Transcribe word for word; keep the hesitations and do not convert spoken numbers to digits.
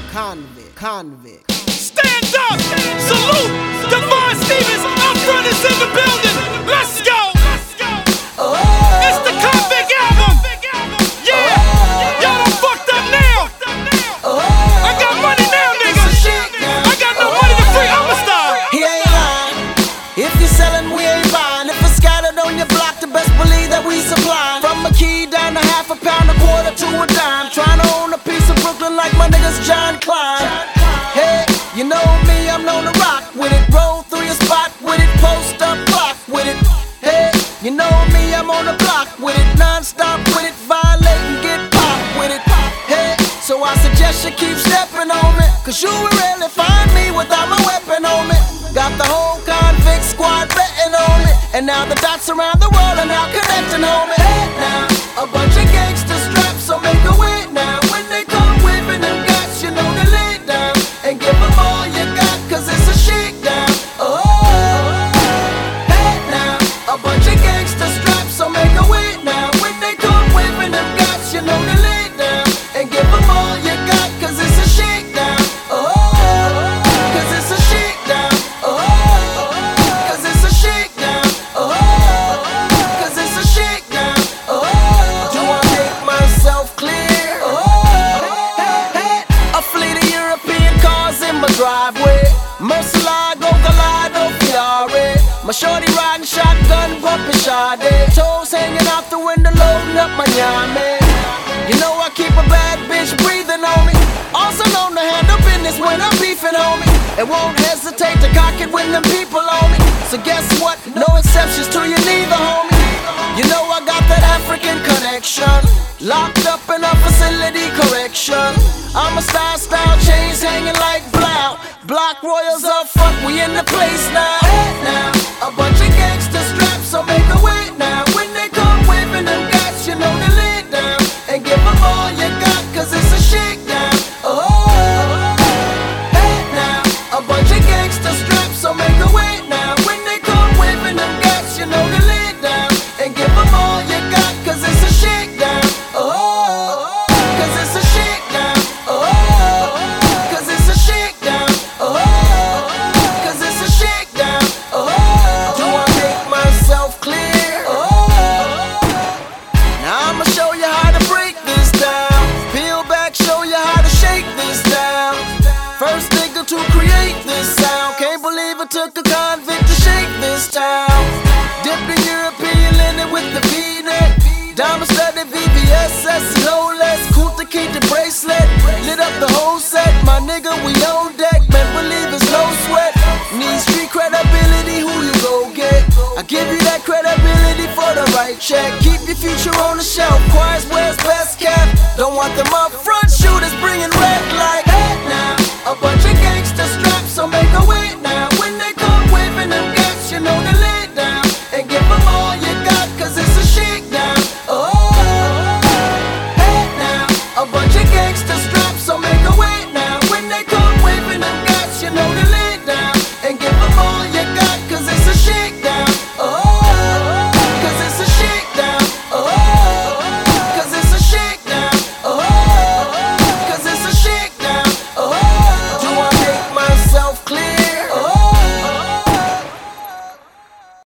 convict, convict. Stand up! Salute! Devon Stevens up front is in the building! Let's go! It's the Convict album! Yeah! Y'all done fucked up now! I got money now, niggas! I got no money to free Amistad! He ain't lying. If you sellin', we ain't buying. If it's scattered on your block, the best believe that we supply. From a key down to half a pound, a quarter to a dime. Trying to own a piece of Brooklyn like my niggas John Klein. Hey, you know me, I'm known to rock with it. Roll through your spot with it, post up block with it. Hey, you know me, I'm on the block with it. Non-stop with it, violate and get popped with it. Hey, so I suggest you keep stepping on me, cause you will rarely find me without my weapon on me. Got the whole convict squad betting on me, and now the dots around the world are now connecting on me. Hey, now, a bunch of gangsters strapped, so make a wait now. When they come whipping them guts, you know they lay down and give them all you got, cause it's a shakedown. Oh, hey now, a bunch of gangsters strapped, so make a wait now. When they come whipping them guts, you know they lay down and give them all you got, cause it's a shakedown. Oh, cause it's a shakedown. Oh, cause it's a shakedown. Oh, cause it's a shakedown. Oh, do I make myself clear? Oh, a fleet of European cars in my driveway. Murcielago, Gallardo, Fiore. My shorty riding shotgun, pumping Sade. Toes hanging out the window, loading up my yame. You know I keep a bad bitch breathing on me. Also known to handle business when I'm beefing, homie. And won't hesitate to cock it when them people on me. So guess what? No exceptions to you neither, homie. You know I got that African connection. Locked up in a facility correction. I'm a style, style, chains hanging like blow. Block royals up front, we in the place now. Hey now, a bunch of gangsters strapped, so make a wait now. When they come waving them guts, you know they lay down and give them all you got, cause it's a shakedown. Oh, hey now, a bunch of gangsters strapped, so make a wait now. When they come waving them guts, you know they lay down and give them all you got, cause it's a shakedown. Oh, cause it's a shakedown. Oh, cause it's a shakedown. Oh, cause it's a shakedown. Oh, do I make myself clear? Oh, now I'ma show you how to break this down. Peel back, show you how to shake this down. First nigga to create this sound. Can't believe it took a convict to shake this town. Dipped in European linen with the V-neck. Diamond studded V V S S, no less. Cool to keep the bracelet. Lit up the whole set. My nigga, we on deck. Man, believe it's no sweat. Need street credibility, who you go get? I give you that credibility for the right check. Keep your future on the shelf. Quiet's where's best kept. Don't want them up front.